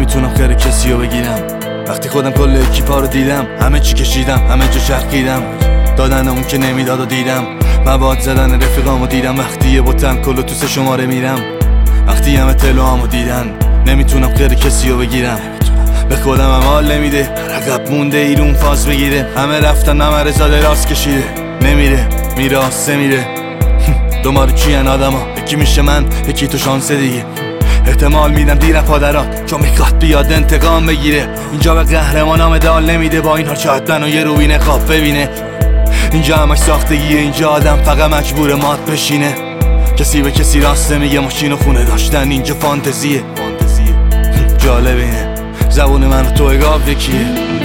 نمیتونم خیر کسی رو بگیرم. وقتی خودم کل اکیپا رو دیدم، همه چی کشیدم، همه جا چرخیدم، دادن اون که نمیداد و دیدم، مواد زدن رفیقامو دیدم. وقتی یه بوتن کلو تو 3 شماره میرم، وقتی همه تلوامو دیدن، نمیتونم خیر کسی رو بگیرم. به خودم هم حال نمیده، عقب مونده ایرون فاز بگیره. همه رفتن ممر زاده راست کشیده، نمیره میره آسه میره. دومارو چین آدما، یکی میشه من یکی تو شانس دیگه. احتمال میدم دیرم پادرات چون میخواد بیاد انتقام بگیره. اینجا به قهرمانا مدال نمیده، با این ها شاید منو یه روبین خواب ببینه. اینجا همش ساختگیه، اینجا آدم فقط مجبور مات بشینه. کسی به کسی راست نمیگه، ماشین و خونه داشتن اینجا فانتزیه. جالب اینه زبون من و تو اگاب یکیه.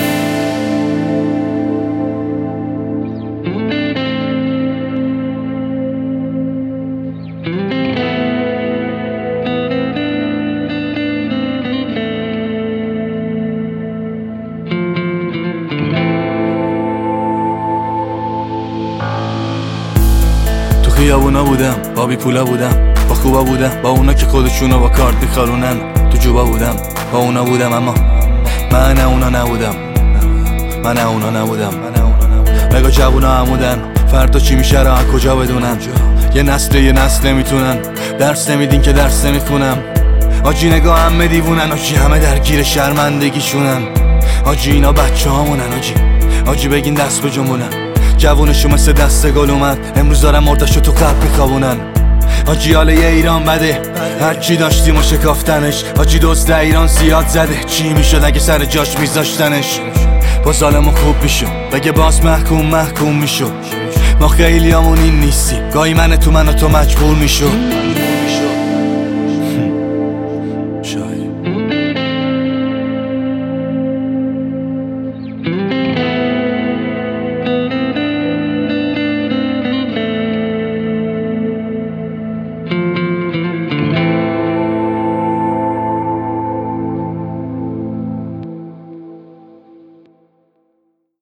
تو خیابونا بودم، با بی پولا بودم، با خوبا بودم، با اونا که خودشونو با کارت میخارونن. تو جوبا بودم، با اونا بودم، اما من اونا نبودم. نگاه جوونا عمودن، فردا چی میشه را کجا بدونن. یه نسل نمیتونن، درس نمیدین که درس نمیخونم. آجی نگاه همه دیوونن، آجی همه درگیر شرمندگیشونن. آجی اینا بچه هامونن، آجی بگین دست به جنبونن. جوونشو مثل دست گل اومد، امروز دارم مردشو تو قلب میخوابونن. آجی حال یه ایران بده، هرچی داشتیم و شکافتنش. آجی دزد ایران زیاد زده، چی میشد اگه سر جاش میذاشتنش. با ظالمو خوب میشو، بگه باز محکوم میشو. ما خیلی همون این نیستی، گاهی من تو مجبور میشو.